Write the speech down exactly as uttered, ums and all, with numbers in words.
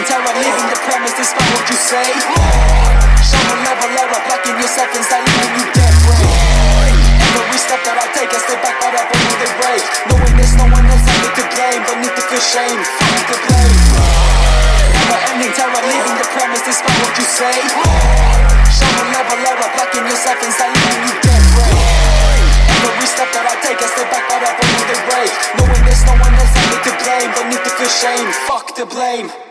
terror, leaving the premise despite what you say. Show a level error, blocking yourself inside, leaving you dead brain. Every step that I take, I step back out of only the break. Knowing there's no one else I need to blame, don't need to feel shame, fuck the blame. Never ending terror, leaving the premise despite what you say. Show a level error, blocking yourself inside, leaving you dead brain. Every step that I take, I step back out of only the break. Knowing there's no one else I need to blame, don't need to feel shame, fuck the blame.